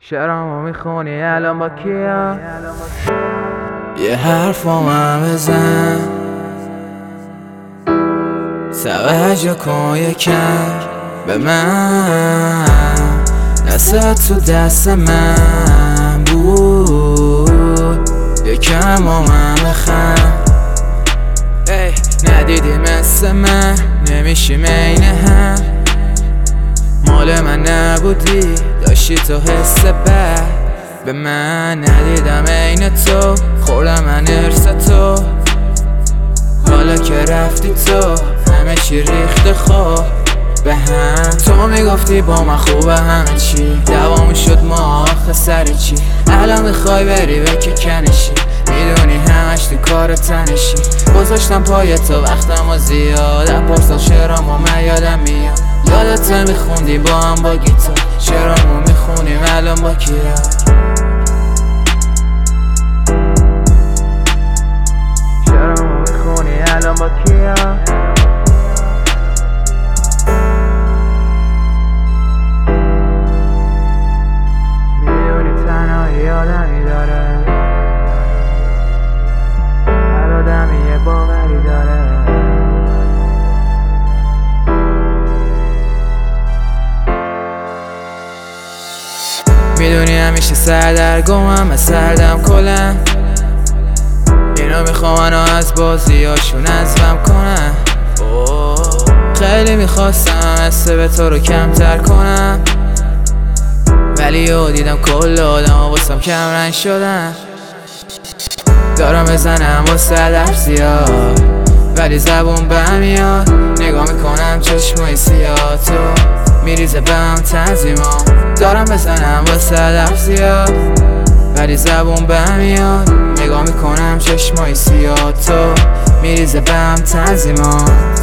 شعرامو میخونی الان با کیا؟ یه حرفا من بزن، توجه کن یکم به من. دست تو دست من بود، یکم با من بخند. ندیدی مثل من، نمیشیم عین هم. مال من نبودی، داشتی تو حس بد به من. ندیدم عین تو، خوردم من ارث تو. حالا که رفتی تو، همه چی ریخته خوب به هم. تو میگفتی با من خوبه همه چی، دوامو شد ما آخه سر چی. الان میخوای بری به که کنشی، میدونی همش تو کار تنشی. گذاشتم پای تو وقتم و زیاد، پارسال شعرامو من یادم میاد. یادت میخوندی با هم با گیتار، شعرامو میخونیم الان با کیا؟ شعرامو میخونی الان با کیا؟ میدونی تنهایی آدمی داره، هر آدمی یه باوری داره. میدونی همیشه سردرگمم، از سردم کلم. اینا میخوام منو از بازیاشون عزوم کنم. خیلی میخواستم حس به تو رو کمتر کنم، ولی یه دیدم کل آدم ها واسم کم رنگ شدن. دارم بزنم واسه لب زیاد، ولی زبون بهم میاد. نگاه میکنم چشمای سیاه تو میریزه بهم تنظیمام. دارم بزنم واسه لب زیاد، ولی زبون بهم میاد. نگاه میکنم چشمای سیاه تو میریزه بهم تنظیمام.